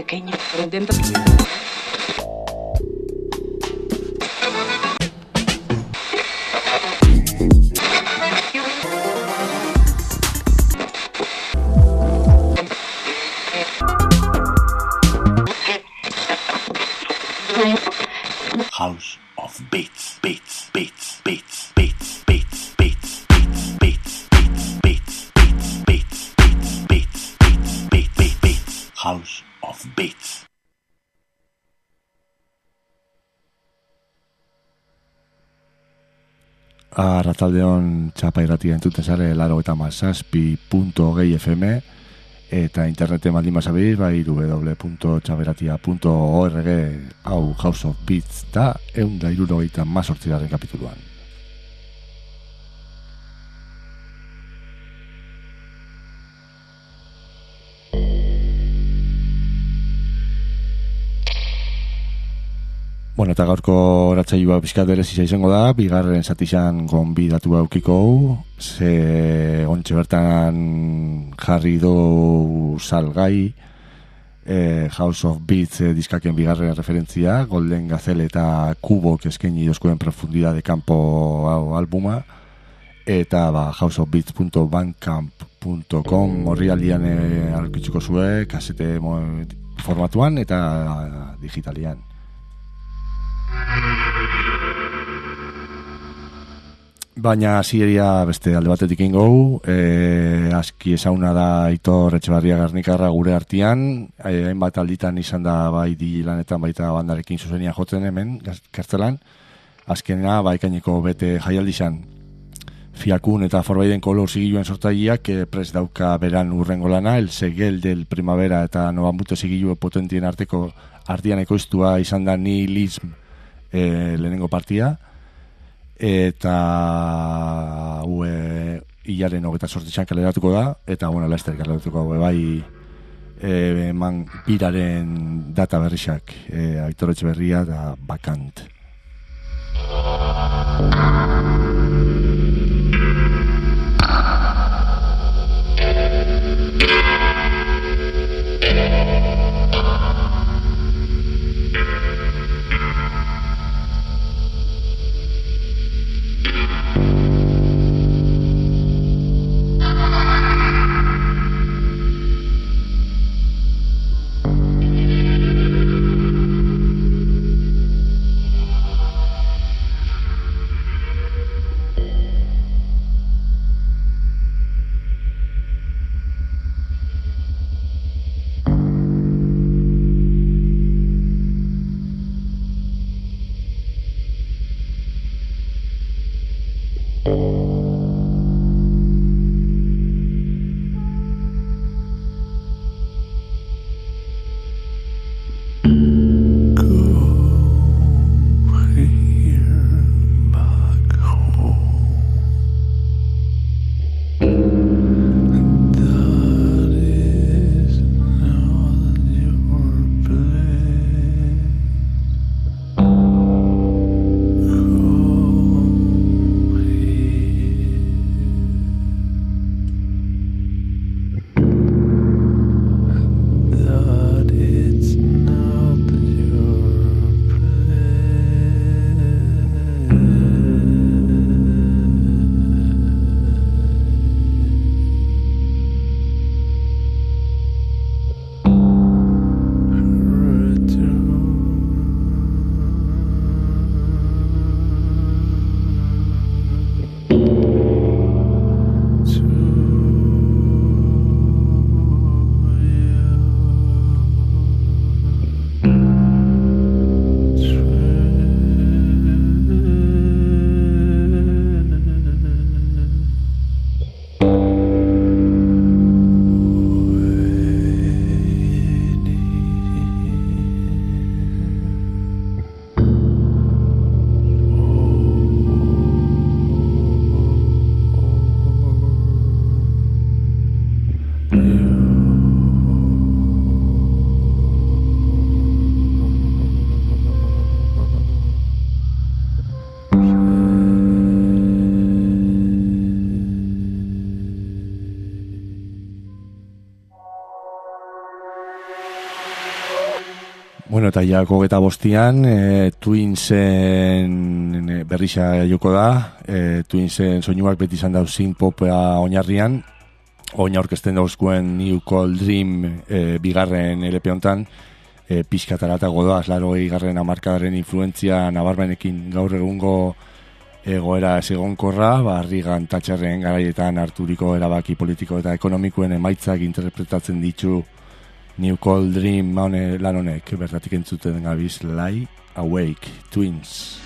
pequeño, pero intento... House of Beats, beats, beats, beats, beats, beats, beats, beats, beats, beats, beats, beats, beats, beats, beats, beats, beats, beats, House of Beats. Arratsaldeon txapa irratia entzuten zare 87.6 FM eta interneten baldin bazabiz bai www.txaperatia.org. Hau House of Beats da 178. kapituluan. Bueno, eta gaurko ratzailua pixkat berezia izango da, bigarren zatizan gonbidatu aukiko, ze ontxe bertan jarri du salgai, House of Beats diskaken bigarren referentzia, Golden Gazelle eta Kubok eskaini dozkuen Profundidad de Campo albuma, eta houseofbeats.bandcamp.com orrialdian aurkituko zue, kasete formatuan eta digitalian. Baina hasieria beste alde batetik ingo, aski ezauna da Aitor Etxebarria Garnikarra gure artean, hainbat alditan izan da bai dilanetan baita bandarekin zuzenia jotzen hemen, kartzelan, azkenena ekaineko bete jaialdi izan. Fiakun eta Forbaiden Kolor zigiluen sortzaileak prest dauka beran urrengo lana, El Segel del Primavera eta Nobambute zigilue potentien artean ekoiztua izan da Nihilism lehenengo partia, eta hilaren 28 kaleratuko da, eta laster kaleratuko bai eman biraren data berrizak, Aitor Etxeberria da Bakant. Bueno, eta ja 25an Twinsen berrisa joko da. Twinsen soinuak beti izan da synth-popa oinarrian. Oin aurkezten dauzkuen New Cold Dream bigarren LP hontan. Pixkatarata godoaz, 80. hamarkadaren influentzia nabarmenekin gaur egungo egoera egonkorra, Reagan Thatcherren garaietan harturiko erabaki politiko eta ekonomikoen emaitzak interpretatzen ditu New Cold Dream lan honek, bertatik entzuten gabiz Lie Awake, Twins.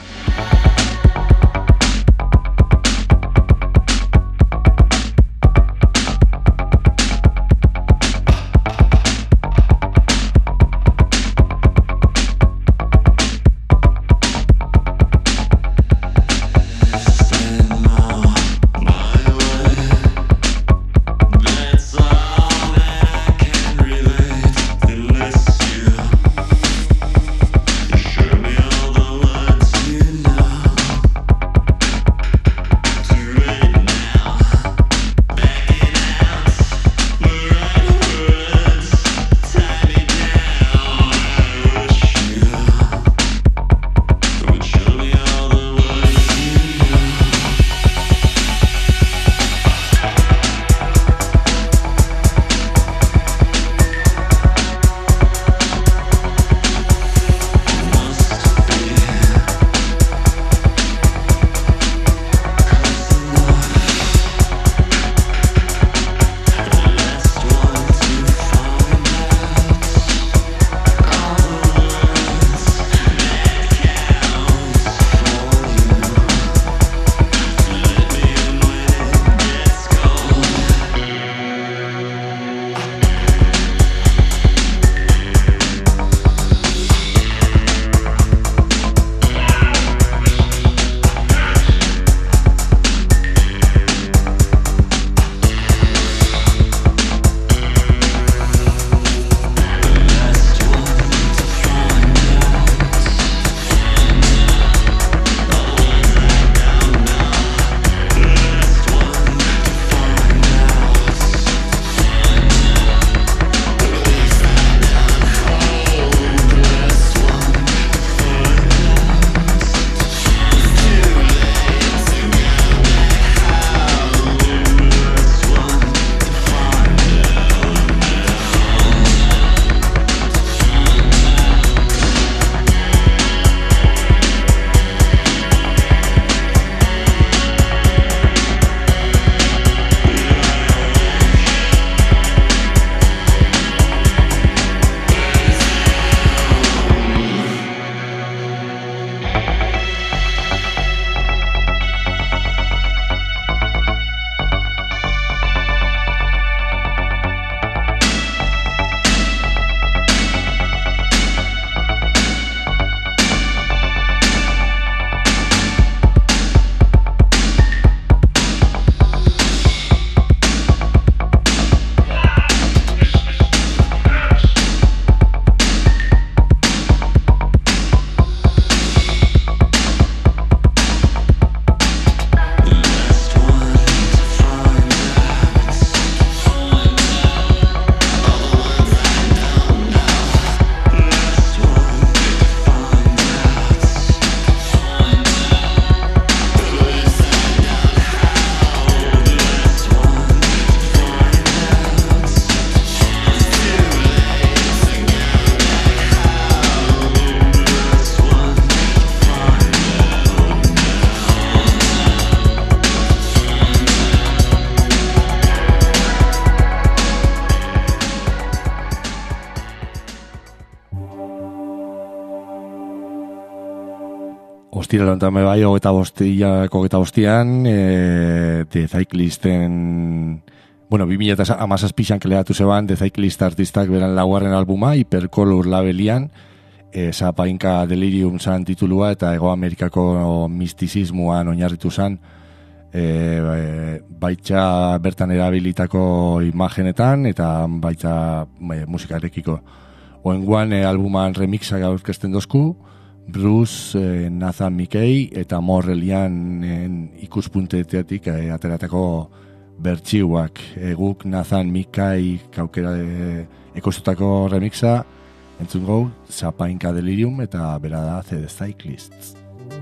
Ostira lontan bai, 25an, The Cyclisten, bueno, 2017an keleatu zeban, The Cyclist artistak beran laugarren albuma, Hypercolor labelian, Zapainka Delirium zan titulua, eta Ego Amerikako mistizismoan oinarritu zan, baitza bertan erabilitako imagenetan, eta baitza musikarekiko. Oenguan albuman remixak aurkezten dozku, Bruce, Nathan Mickey eta Morrelian ikuspuntetik ateratako bertxiuak. Guk Nathan Mickey kaukera ekostutako remixa Entzun gau, Zapainka Delirium eta bera da The Cyclists.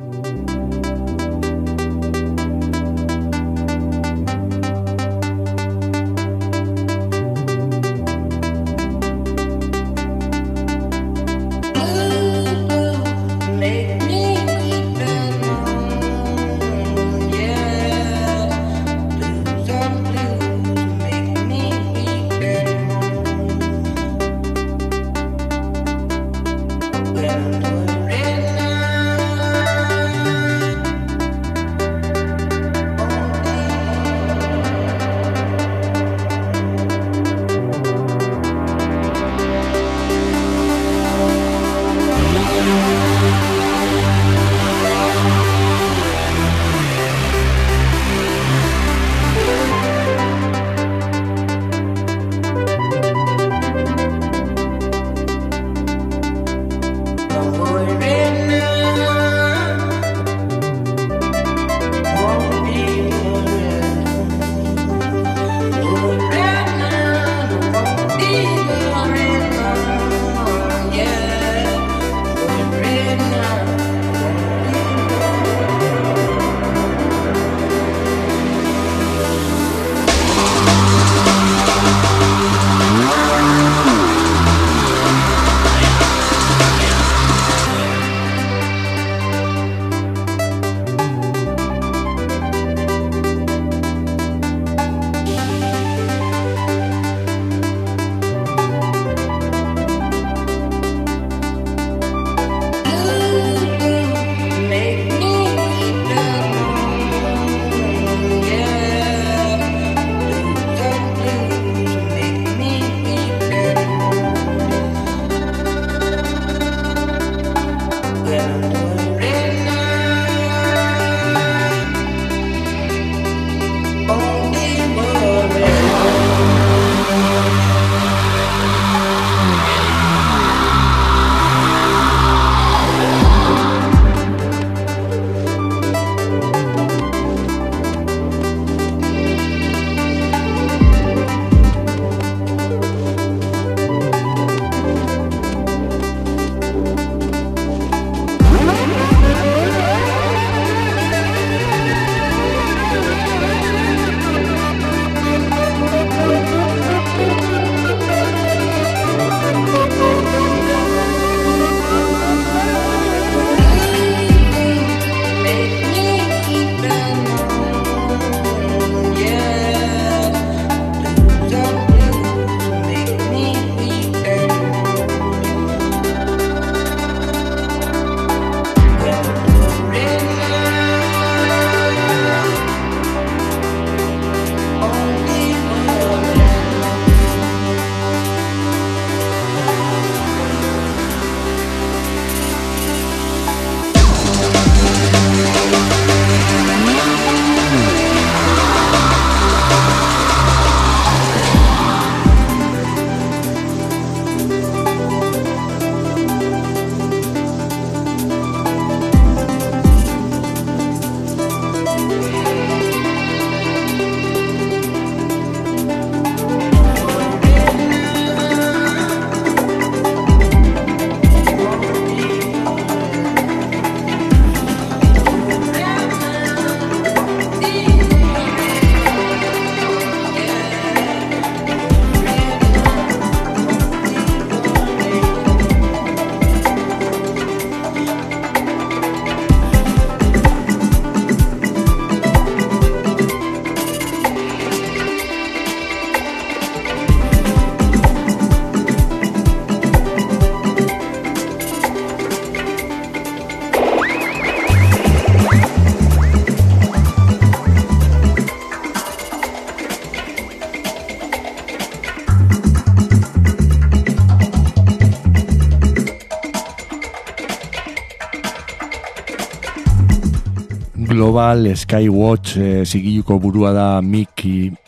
Global Skywatch zigiluko burua da Mick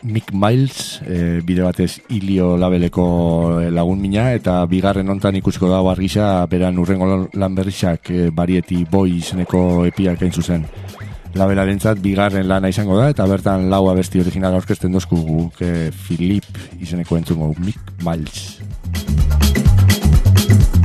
Miles, bide batez Ilio labeleko lagun mina, eta bigarren hontan ikusiko da argisa beran urrengo lan berrizak Variety Boy izeneko epiak hain zuzen. Labelarentzat bigarren lana izango da, eta bertan lau abesti original aurkezten dozku guk Philip izeneko entzungo Mick Miles.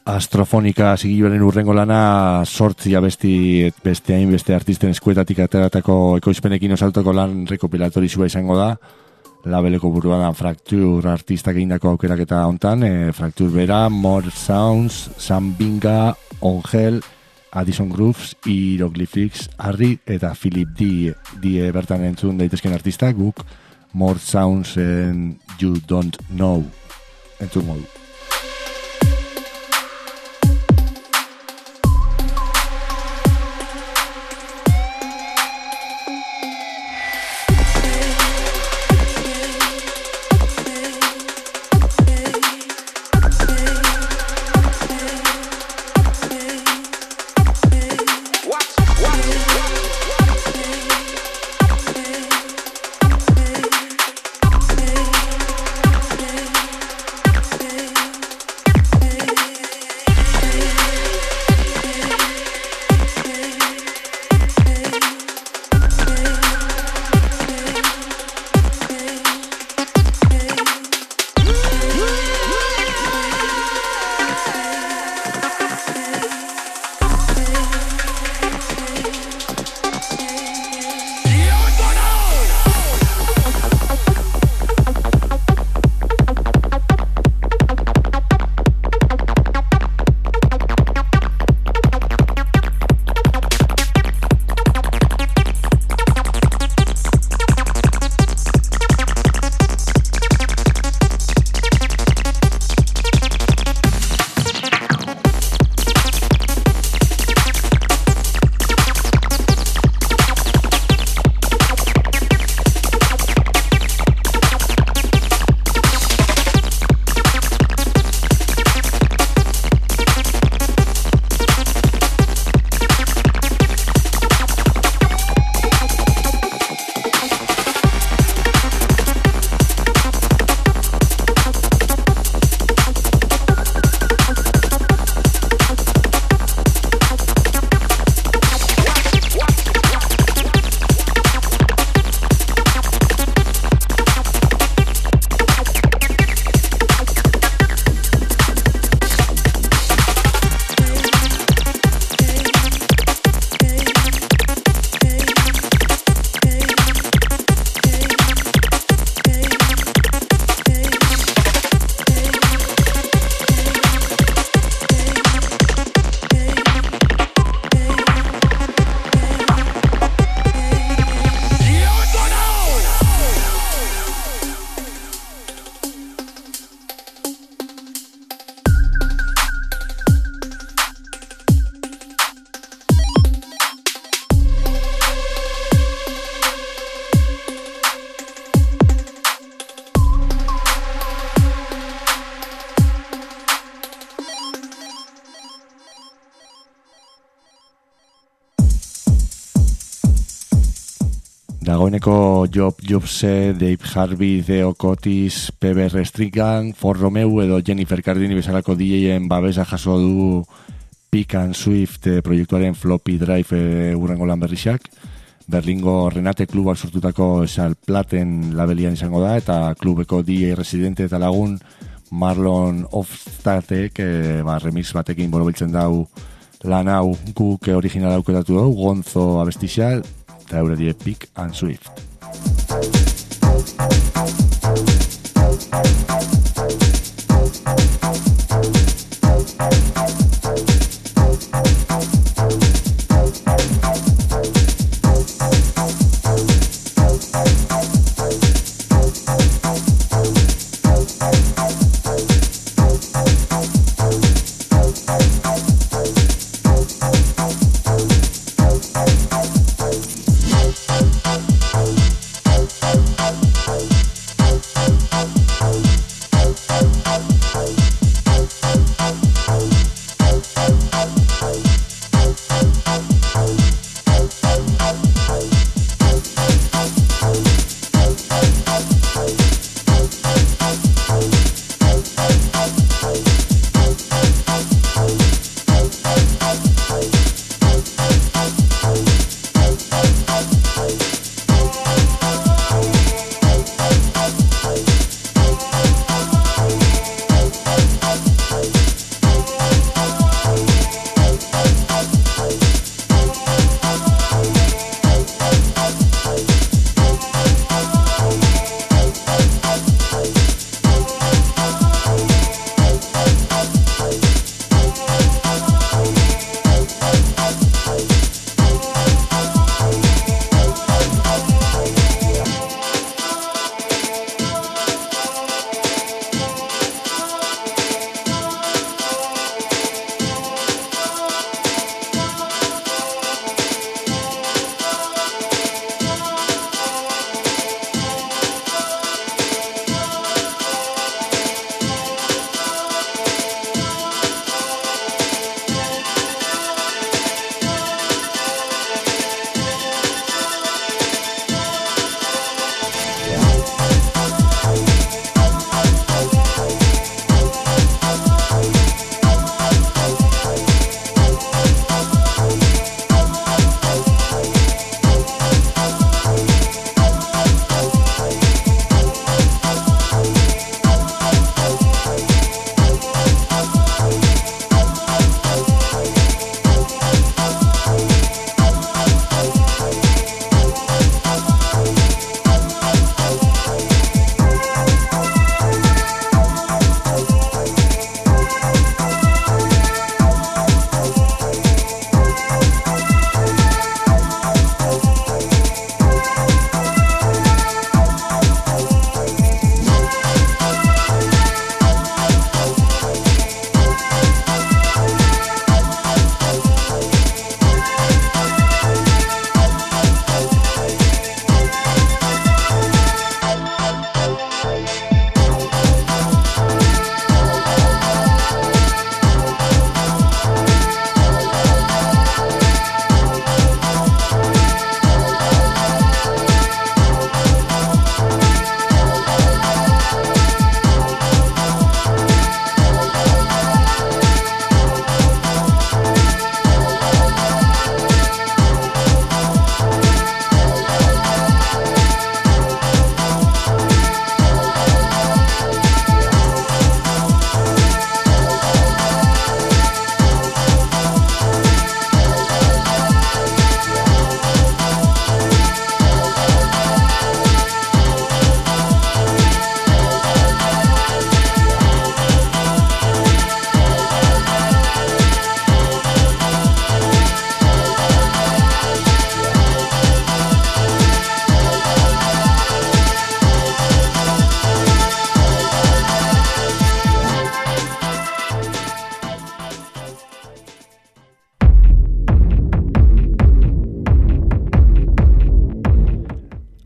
Astrofonika zigilaren urrengo lana sortzi abesti beste artisten eskuetatik ateratako ekoizpenekin osatuko lan rekopilatoriua izango da. Labeleko burua da Fracture artistak egindako aukeraketa hontan, Fracture bera, More Sounds, Sam Binga, Ongel, Addison Grooves, Hieroglyphics, Harry eta Philip die bertan entzun daitezken artistak, guk More Sounds and You Don't Know entzun modu. Dagoeneko Job Jobse, Dave Harvey, Theo Cotis, Pepe Restrigan, For Romeo edo Jennifer Cardini bezalako DJen babesa jaso du Pick and Swift proiektuaren Floppy Drive urrengo lan berrixak. Berlingo Renate klubak sortutako Salplaten labelian izango da, eta klubeko DJ residente eta lagun Marlon Hofstadtek remix batekin borobiltzen dau lan hau guk original auketatu dugu, Gonzo abestixa, eta eure die Pick and Swift.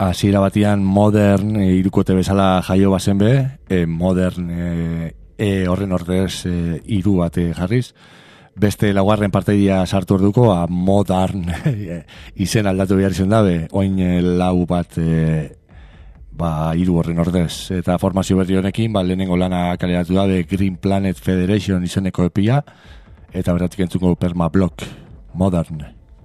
hasiera batian Modern irukote bezala jaio bazen be, Modern horren ordez hiru bat jarriz. Beste laugarren parteidia sartu orduko, Modern izen aldatu behar izan dabe, oin lau bat hiru horren ordez. Eta formazio berri honekin, lehenengo lana kaleratu dabe Green Planet Federation izeneko epia, eta beratik entzuko Permablock, Modern.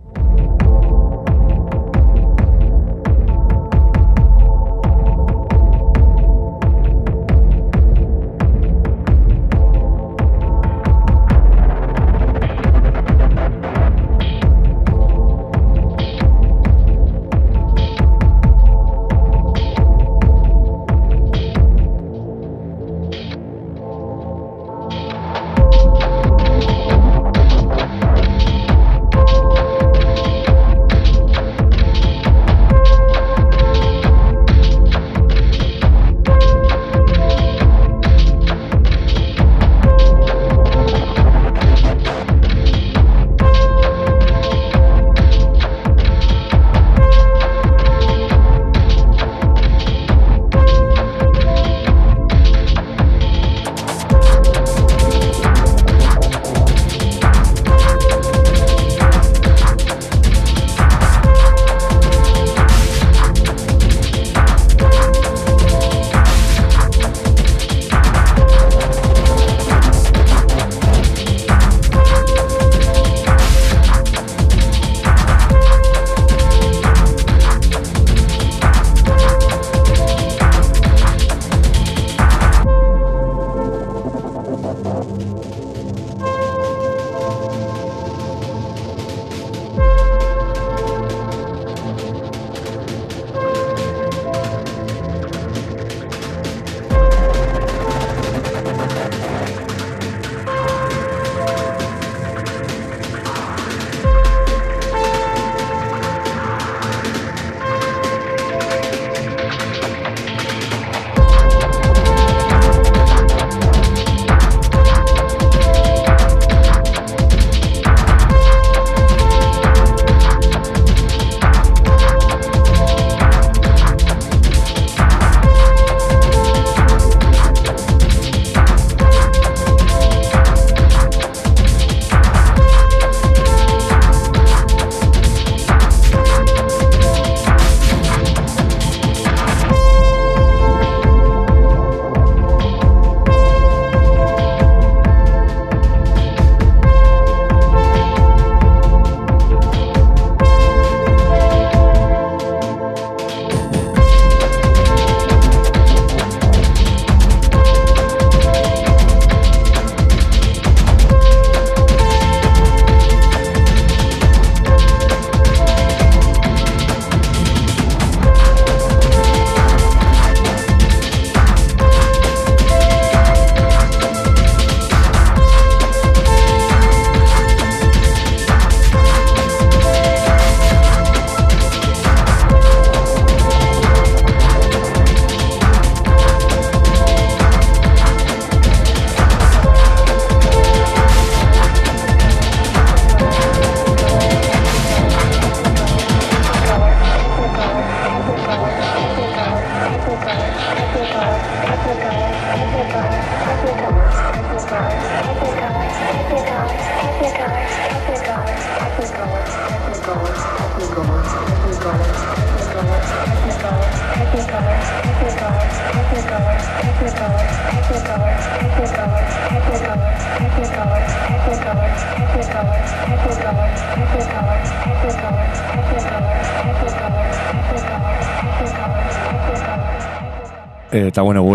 Eta bueno,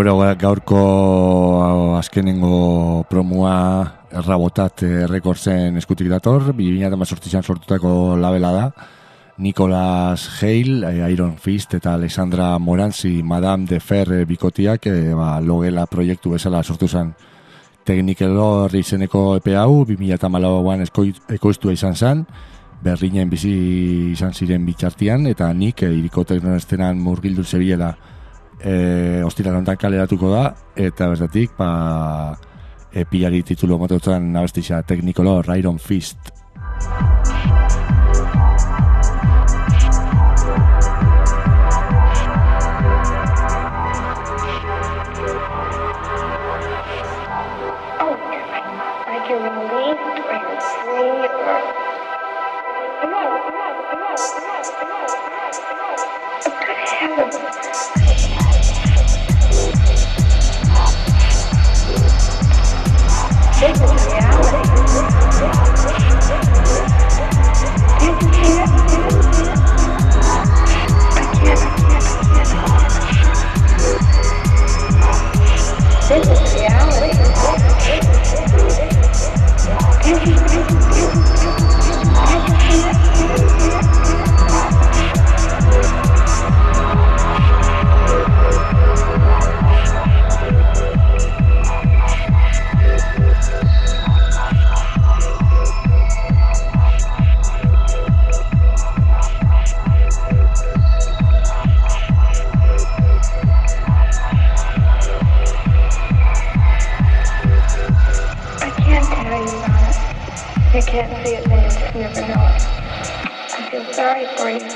gaurko azkenengo promua Errabotat Recordsen eskutik dator, 2018an sortutako labela da. Nicolas Hale, Iron Fist eta Alexandra Moranzi, Madame de Fer bikotiak logela proiektu bezala sortu zen. Technicolor izeneko epe hau 2014an ekoiztua izan zen, Berlinen bizi izan ziren bitxartian, eta nik iriko teknoestenan murgildu zebilela ostira kontan kaleratuko da, eta bestatik epiari titulu mototzen abestisa Technicolor Iron Fist. sorry for you.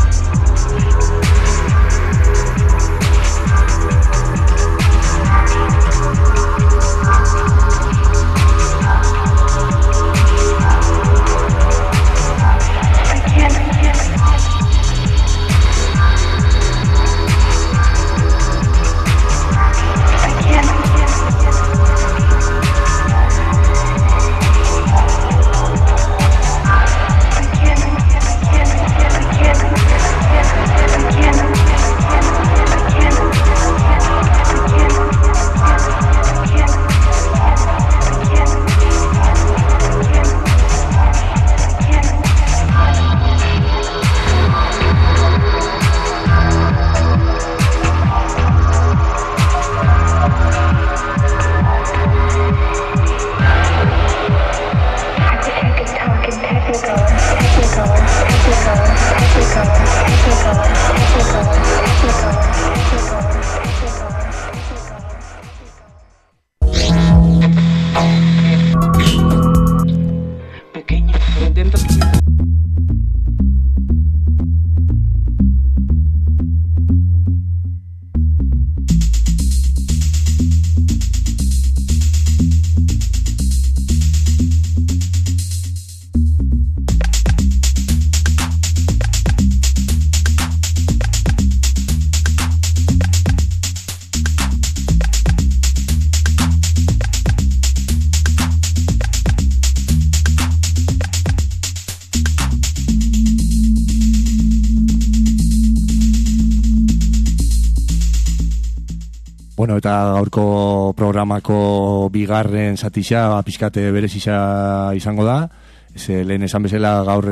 Bueno, eta gaurko programako bigarren zatisa pixkate berezisa izango da. Lehen esan bezala gaur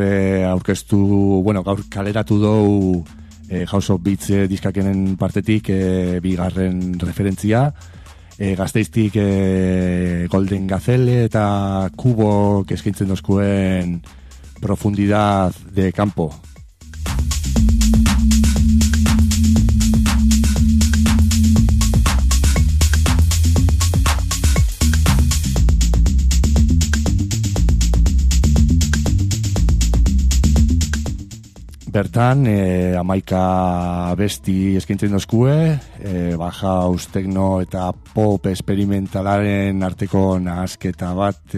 gaur kaleratu dugu House of Beats diskakenen partetik bigarren referentzia. Gazteiztik Golden Gazelle eta Kubo eskaintzen dozkuen Profundidad de Campo. Bertan, 11 besti eskaintzen dozkue, Bauhaus, techno eta pop experimentalaren arteko nahasketa bat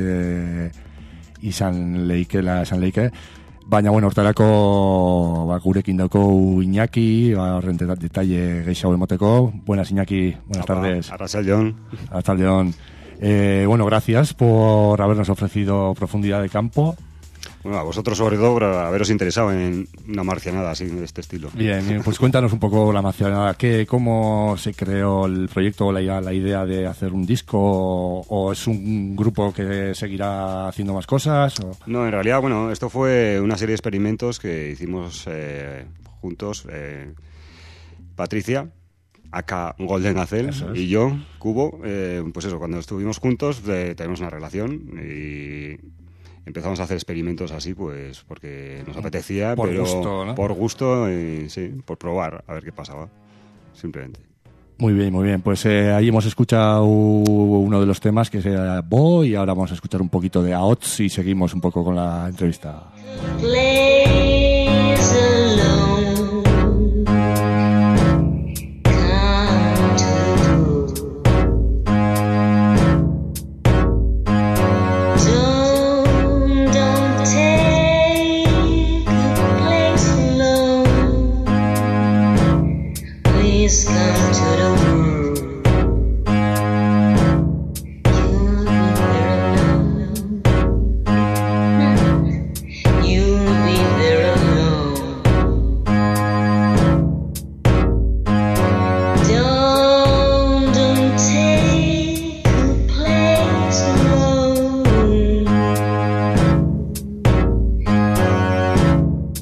izan leike. Baina, hortarako gurekin dauko Iñaki, horren detalle gehiago emoteko. Buenas, Iñaki, buenas tardes. Arratsaldeon. Gracias por habernos ofrecido Profundidad de Campo. Bueno, a vosotros sobre todo por haberos interesado en una marcianada así de este estilo. Bien, pues cuéntanos un poco la marcianada. ¿Cómo se creó el proyecto, la idea de hacer un disco? ¿O es un grupo que seguirá haciendo más cosas? ¿O? No, en realidad, esto fue una serie de experimentos que hicimos juntos. Patricia, acá Golden Gazelle, y yo, Kubo. Cuando estuvimos juntos tenemos una relación y empezamos a hacer experimentos así, pues porque nos apetecía, por pero gusto, ¿no? Por gusto, sí, por probar, a ver qué pasaba, simplemente. Muy bien. Pues ahí hemos escuchado uno de los temas que es Bo, y ahora vamos a escuchar un poquito de Aots y seguimos un poco con la entrevista.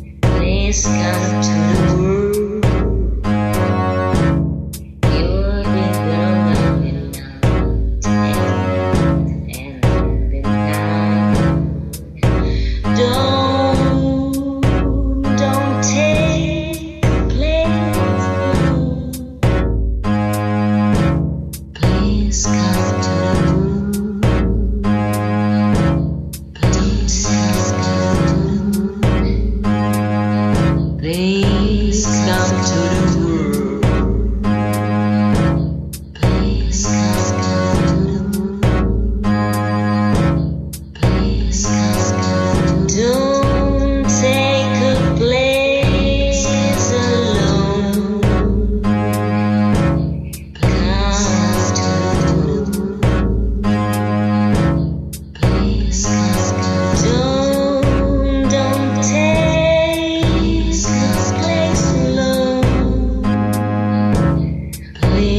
Please come to the world. You're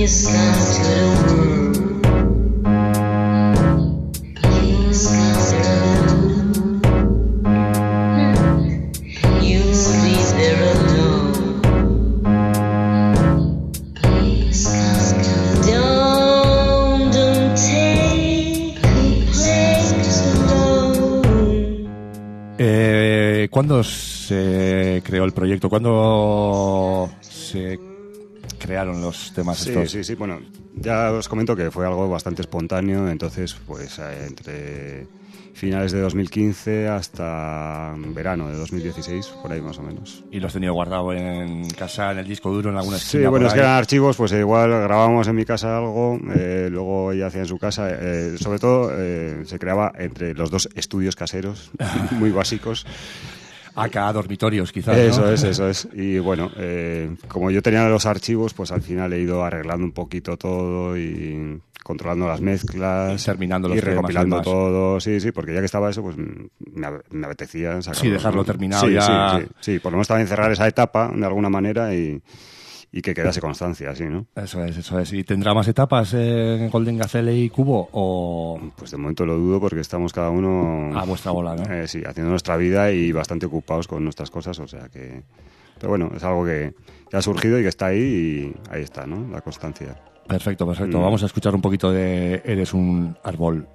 ¿Cuándo se creó el proyecto? ¿Cuándo se crearon los temas estos? Sí. Bueno, ya os comento que fue algo bastante espontáneo, entonces, pues, entre finales de 2015 hasta verano de 2016, por ahí más o menos. ¿Y lo has tenido guardado en casa, en el disco duro, en alguna Sí, esquina? bueno, es que eran archivos, pues igual grabábamos en mi casa algo, luego ella hacía en su casa, sobre todo se creaba entre los dos estudios caseros, muy básicos. Acá dormitorios, quizás, Eso ¿no? es. Y bueno, como yo tenía los archivos, pues al final he ido arreglando un poquito todo y controlando las mezclas. Y terminando los y temas recopilando y demás. todo. Sí, porque ya que estaba eso, pues me apetecía sacarlo. Sí, dejarlo terminado Sí, ya. Sí, por lo menos también cerrar esa etapa de alguna manera y que quedase constancia, así, ¿no? Eso es. ¿Y tendrá más etapas en Golden Gazelle y Cubo? ¿O Pues de momento lo dudo porque estamos cada uno... a vuestra bola, no? Sí, haciendo nuestra vida y bastante ocupados con nuestras cosas, o sea que... Pero bueno, es algo que ha surgido y que está ahí y ahí está, ¿no? La constancia. Perfecto. Vamos a escuchar un poquito de Eres un árbol.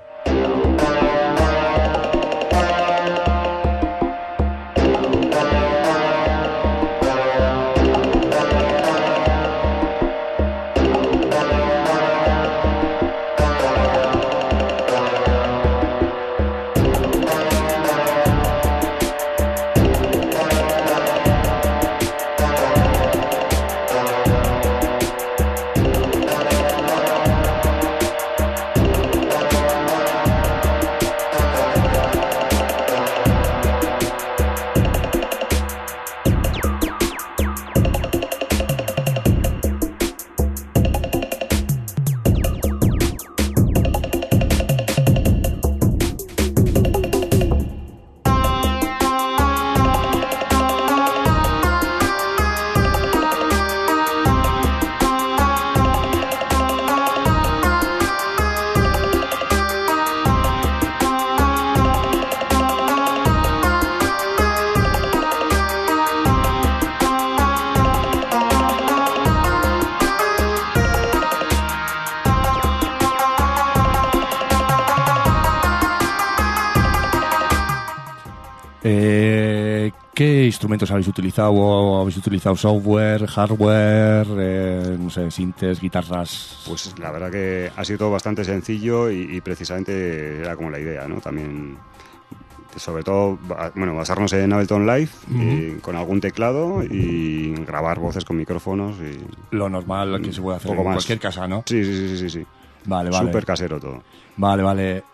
¿Qué instrumentos habéis utilizado? ¿Habéis utilizado software, hardware, no sé, sintes, guitarras? Pues la verdad que ha sido todo bastante sencillo y precisamente era como la idea, ¿no? También, sobre todo, bueno, basarnos en Ableton Live, con algún teclado y grabar voces con micrófonos. Y lo normal que se puede hacer en cualquier casa, ¿no? Sí. Vale. Súper casero todo. Vale.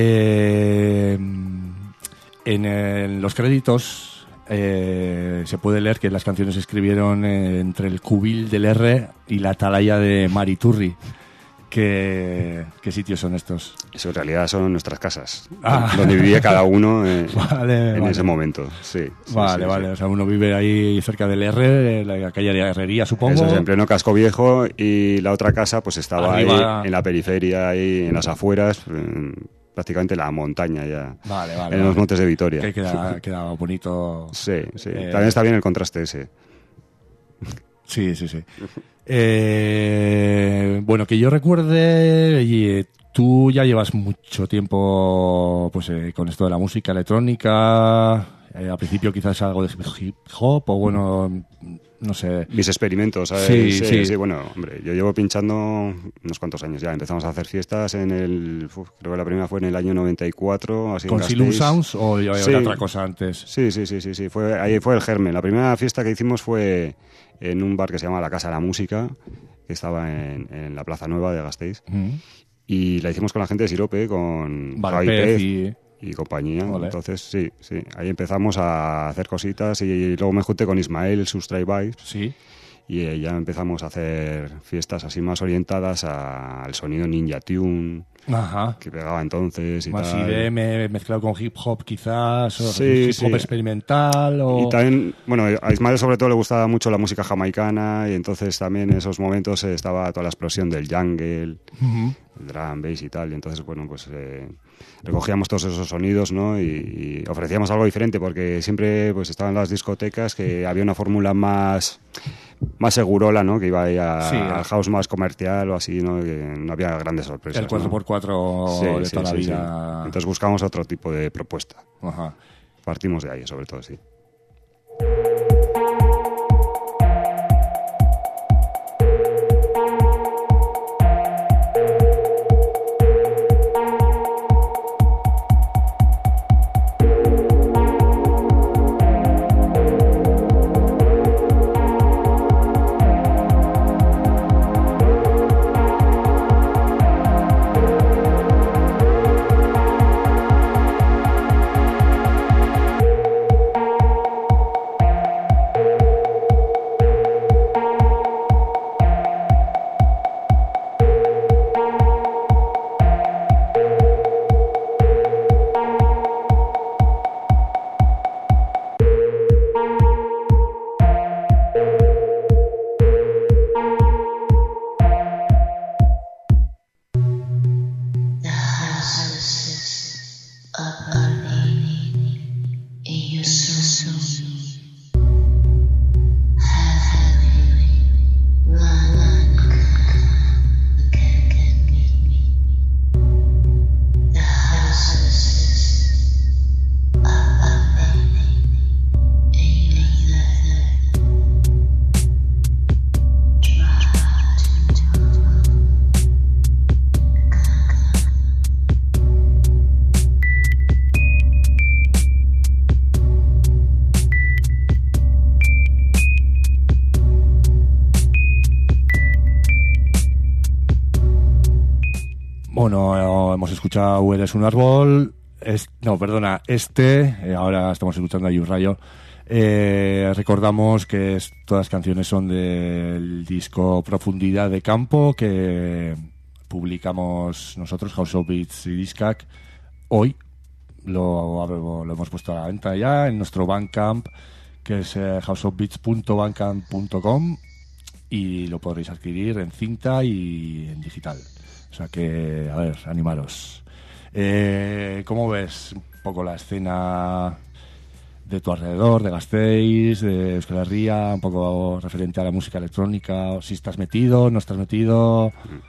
En los créditos se puede leer que las canciones se escribieron entre el cubil del R y la atalaya de Mariturri. ¿Qué sitios son estos? Eso en realidad son nuestras casas, donde vivía cada uno en ese momento. Sí. Vale. O sea, uno vive ahí cerca del R, la calle de Herrería, supongo. Eso es, en pleno casco viejo, y la otra casa pues estaba arriba, ahí en la periferia, ahí en las afueras, prácticamente la montaña ya. Vale. En los Montes de Vitoria. Que queda bonito. Sí. También está bien el contraste ese. Sí. Bueno, que yo recuerde, y tú ya llevas mucho tiempo pues con esto de la música electrónica. Al principio quizás algo de hip hop o bueno, no sé. Mis experimentos, ¿sabes? Sí, bueno, hombre, yo llevo pinchando unos cuantos años ya. Empezamos a hacer fiestas creo que la primera fue en el año 94, así. ¿Con Silum Sounds o había otra cosa antes? Sí. Ahí fue el germen. La primera fiesta que hicimos fue en un bar que se llama La Casa de la Música, que estaba en la Plaza Nueva de Gasteiz. Y la hicimos con la gente de Sirope, con Javi Pez y compañía. Olé. Entonces, sí. Ahí empezamos a hacer cositas y luego me junté con Ismael, sus Try Vibes. Sí. y ya empezamos a hacer fiestas así más orientadas al sonido Ninja Tune. Ajá. Que pegaba entonces y más tal. IDM mezclado con hip hop quizás, o Sí, hip hop experimental. O... Y también, bueno, a Ismael sobre todo le gustaba mucho la música jamaicana, y entonces también en esos momentos estaba toda la explosión del jungle, el drum, bass y tal, y entonces, bueno, pues recogíamos todos esos sonidos, ¿no? Y ofrecíamos algo diferente, porque siempre pues estaban las discotecas que había una fórmula más segurola, ¿no? Que iba ahí al house más comercial o así, ¿no? Que no había grandes sorpresas. El 4x4 de toda la vida. Sí. Entonces buscamos otro tipo de propuesta. Ajá. Partimos de ahí, sobre todo, sí. Bueno, hemos escuchado Eres un árbol. Ahora estamos escuchando a Yurrayo. Recordamos que todas las canciones son del disco Profundidad de Campo, que publicamos nosotros, House of Beats y Discac. Hoy lo hemos puesto a la venta ya en nuestro Bandcamp, que es houseofbeats.bandcamp.com, y lo podréis adquirir en cinta y en digital. O sea que, a ver, animaros. ¿Cómo ves un poco la escena de tu alrededor, de Gasteiz, de Euskal Herria, un poco referente a la música electrónica? Si estás metido, no estás metido.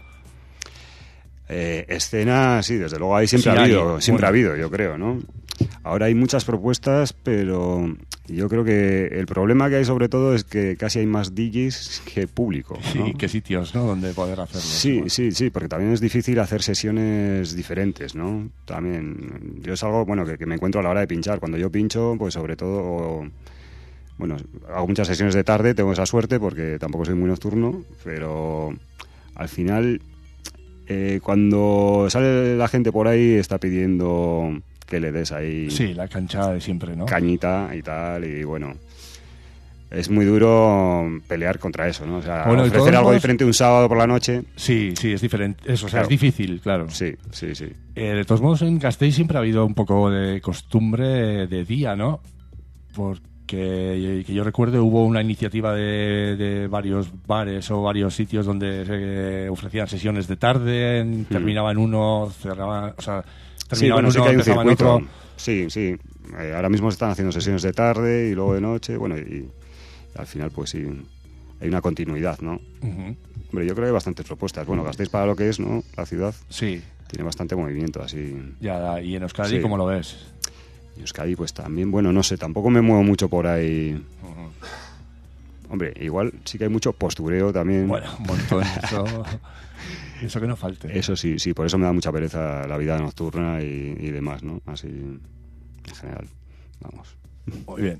Escena, sí, desde luego ahí siempre ha habido, yo creo, ¿no? Ahora hay muchas propuestas, pero yo creo que el problema que hay sobre todo es que casi hay más DJs que público, ¿no? Sí, que sitios, ¿no?, donde poder hacerlo. Sí, porque también es difícil hacer sesiones diferentes, ¿no? También, yo es algo, bueno, que me encuentro a la hora de pinchar. Cuando yo pincho, pues sobre todo, bueno, hago muchas sesiones de tarde, tengo esa suerte porque tampoco soy muy nocturno, pero al final, cuando sale la gente por ahí, está pidiendo que le des ahí... Sí, la cancha de siempre, ¿no? Cañita y tal, y bueno, es muy duro pelear contra eso, ¿no? O sea, bueno, ofrecer algo diferente un sábado por la noche... Sí, es diferente. Eso, o sea, claro, es difícil, claro. Sí. De todos modos, en Gasteiz siempre ha habido un poco de costumbre de día, ¿no? Porque que yo recuerde, hubo una iniciativa de varios bares o varios sitios donde se ofrecían sesiones de tarde, terminaban uno, cerraban... O sea, sí, bueno, sí que hay un circuito. Sí. Ahora mismo se están haciendo sesiones de tarde y luego de noche, bueno, y al final pues sí, hay una continuidad, ¿no? Uh-huh. Hombre, yo creo que hay bastantes propuestas. Bueno, Gasteiz, para lo que es, ¿no?, la ciudad, sí, tiene bastante movimiento así. Ya, ¿y en Euskadi cómo lo ves? En Euskadi pues también, bueno, no sé, tampoco me muevo mucho por ahí. Uh-huh. Hombre, igual sí que hay mucho postureo también. Bueno, un montón, eso que no falte. Eso sí, por eso me da mucha pereza la vida nocturna y demás, ¿no? Así, en general, vamos. Muy bien.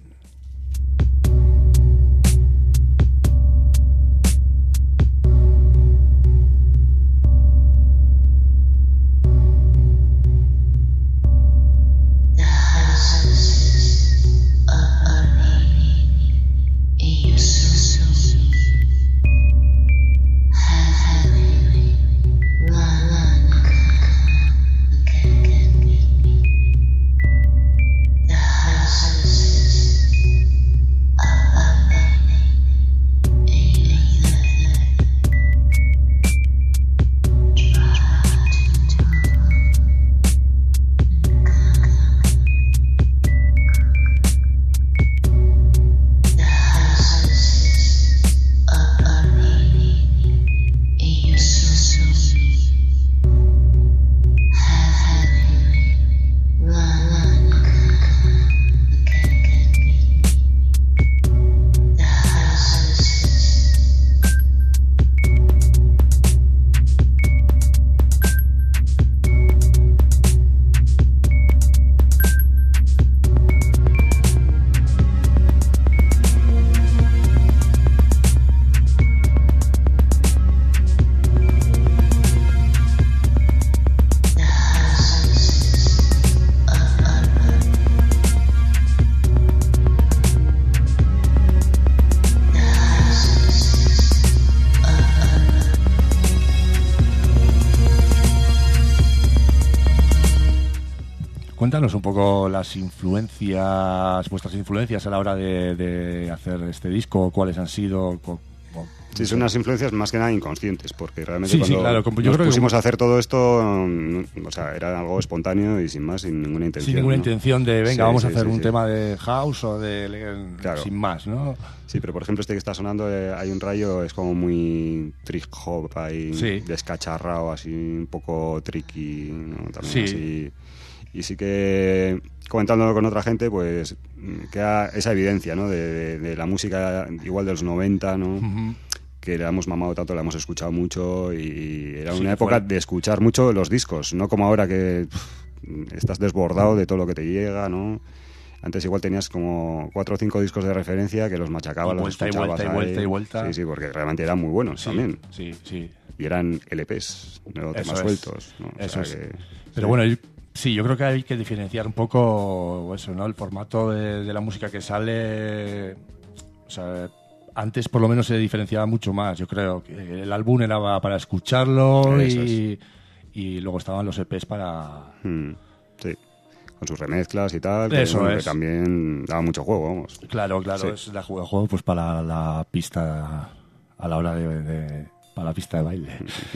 cuéntanos un poco las influencias, vuestras influencias a la hora de hacer este disco, cuáles han sido. Sí, son unas influencias más que nada inconscientes, porque realmente Sí, cuando claro, yo nos creo pusimos a hacer todo esto, o sea, era algo espontáneo y sin más, sin ninguna intención. Sin ninguna ¿no? intención de, venga, Sí, vamos sí, a hacer sí, un sí. tema de house o de... Claro. Sin más, ¿no? Sí, pero por ejemplo este que está sonando, Hay un rayo, es como muy trip hop, ahí Sí. descacharrado, así un poco tricky, ¿no? También Sí. así. Y sí que comentándolo con otra gente, pues queda esa evidencia, ¿no? De la música igual de los 90, ¿no? Ujú. Que la hemos mamado tanto, la hemos escuchado mucho y era Sí, una que época fue- de escuchar mucho los discos, no como ahora que estás desbordado de todo lo que te llega, ¿no? Antes igual tenías como 4 o 5 discos de referencia que los machacabas, Y los vuelta, y escuchabas vuelta, y ahí. vuelta, y vuelta. Sí, sí, porque realmente eran muy buenos Sí, también. sí. Y eran LPs, no temas es. sueltos, ¿no? O Eso sea es. que- Pero sí. bueno, sí, yo creo que hay que diferenciar un poco eso, ¿no? El formato de la música que sale. O sea, antes por lo menos se diferenciaba mucho más, yo creo. Que el álbum era para escucharlo Eso y luego estaban los EPs para... Sí, con sus remezclas y tal, que, Eso bueno, que es. también daba mucho juego, vamos. Claro, Sí. es la juego pues para la pista, a la hora para la pista de baile.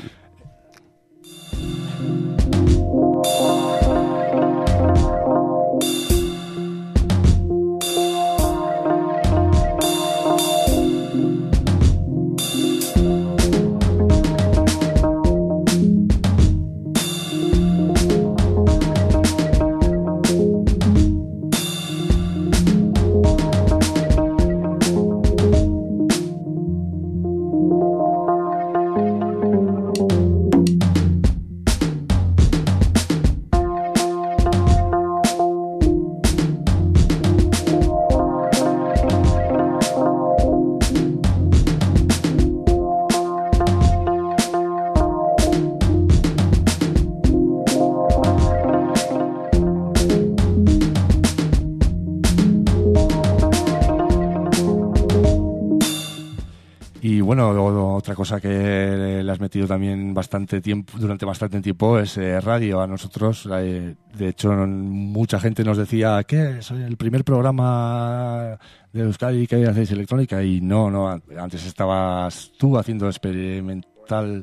Y bueno, otra cosa que le has metido también bastante tiempo, durante bastante tiempo es radio. A nosotros, de hecho, mucha gente nos decía que soy el primer programa de Euskadi que hacéis electrónica, y no, antes estabas tú haciendo experimental.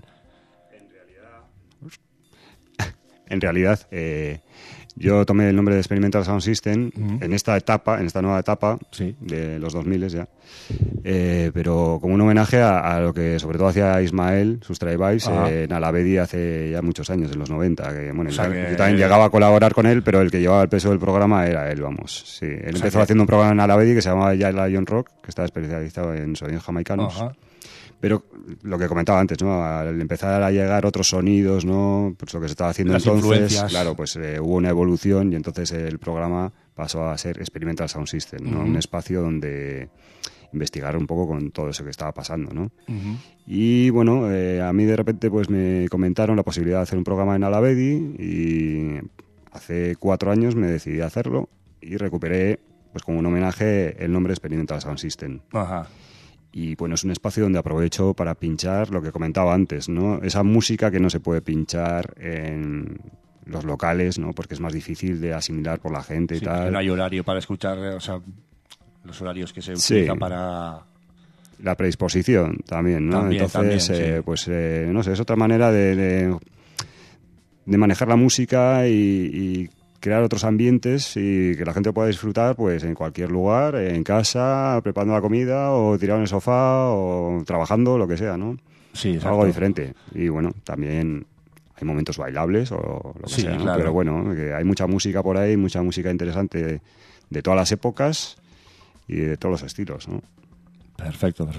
En realidad, yo tomé el nombre de Experimental Sound System en esta nueva etapa Sí. de los 2000 ya, pero como un homenaje a lo que sobre todo hacía Ismael, sus drive-bys, en Alavedi hace ya muchos años, en los 90. Que, bueno, O sea que- yo también llegaba a colaborar con él, pero el que llevaba el peso del programa era él, vamos. Sí, él empezó haciendo un programa en Alavedi que se llamaba Ya Lion Rock, que estaba especializado en sonidos jamaicanos. Ajá. Pero lo que comentaba antes, ¿no? Al empezar a llegar otros sonidos, ¿no? Pues lo que se estaba haciendo Las entonces, influencias. claro, pues hubo una evolución y entonces el programa pasó a ser Experimental Sound System, ¿no? Un espacio donde investigar un poco con todo eso que estaba pasando, ¿no? Y bueno, a mí de repente pues me comentaron la posibilidad de hacer un programa en Alavedi y hace 4 años me decidí a hacerlo y recuperé, pues como un homenaje, el nombre Experimental Sound System. Ajá. Y bueno, es un espacio donde aprovecho para pinchar lo que comentaba antes, ¿no? Esa música que no se puede pinchar en los locales, ¿no? Porque es más difícil de asimilar por la gente y Sí, tal. porque no hay horario para escuchar, o sea, los horarios que se Sí. utilizan para... La predisposición también, ¿no? También, Entonces, sí. pues, no sé, es otra manera de manejar la música y crear otros ambientes y que la gente pueda disfrutar pues en cualquier lugar, en casa, preparando la comida o tirado en el sofá o trabajando, lo que sea, ¿no? Sí, Es exacto. algo diferente. Y bueno, también hay momentos bailables o lo que Sí, sea, ¿no? claro. Pero bueno, que hay mucha música por ahí, mucha música interesante de todas las épocas y de todos los estilos, ¿no? Perfecto.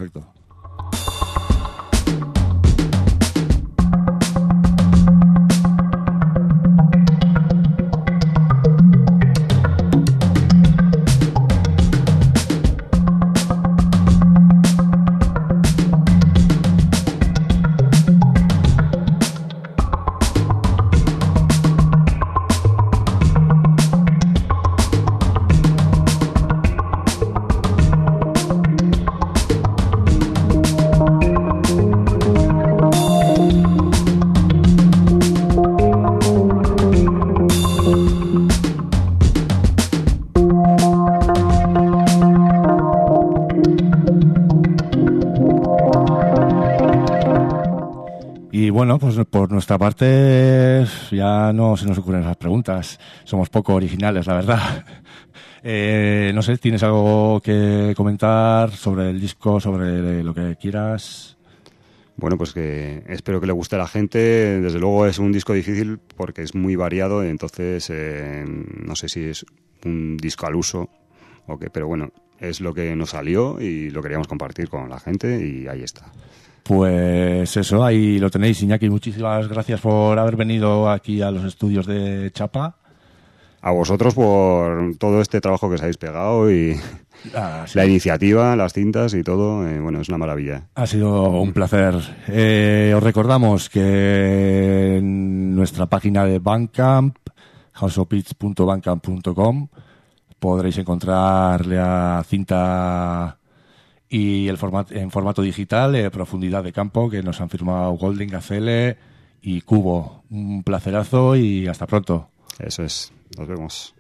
Y bueno, pues por nuestra parte ya no se nos ocurren esas preguntas. Somos poco originales, la verdad. No sé, ¿tienes algo que comentar sobre el disco, sobre lo que quieras? Bueno, pues que espero que le guste a la gente. Desde luego es un disco difícil porque es muy variado, entonces no sé si es un disco al uso o qué, pero bueno, es lo que nos salió y lo queríamos compartir con la gente y ahí está. Pues eso, ahí lo tenéis, Iñaki. Muchísimas gracias por haber venido aquí a los estudios de Chapa. A vosotros por todo este trabajo que os habéis pegado y sí. La iniciativa, las cintas y todo. Bueno, es una maravilla. Ha sido un placer. Os recordamos que en nuestra página de Bandcamp, houseofbeats.bandcamp.com, podréis encontrar la cinta y en formato digital, Profundidad de Campo, que nos han firmado Golden Gazelle y Cubo. Un placerazo y hasta pronto. Eso es. Nos vemos.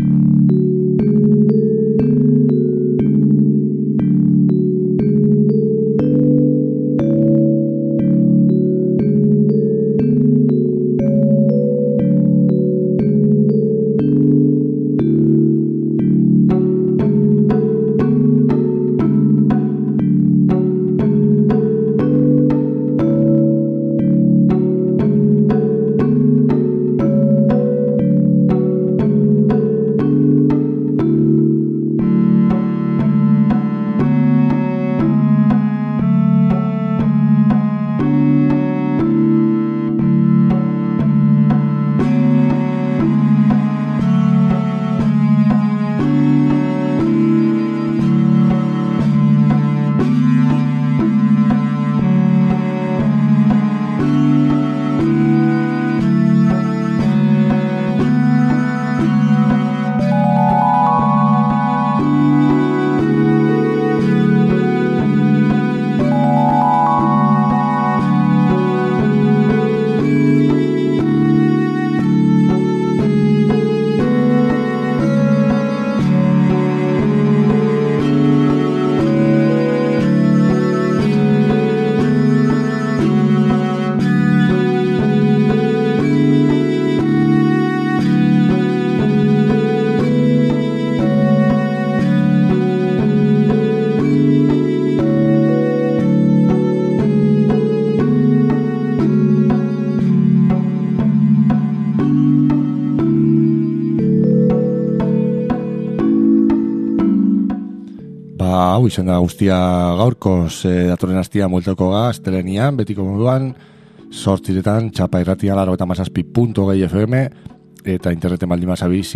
Hau izan da guztia gaurkoz, datorren astia mueltoko astelenian, betiko moduan, 8:00 Txapa irratia 97.2 FM eta interneten baldin bazabiz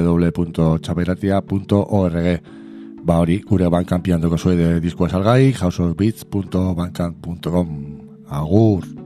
www.txapairratia.org. Ba hori, gure Bandcampian doko zue de diskoa salgai, houseofbeats.bandcamp.com. Agur!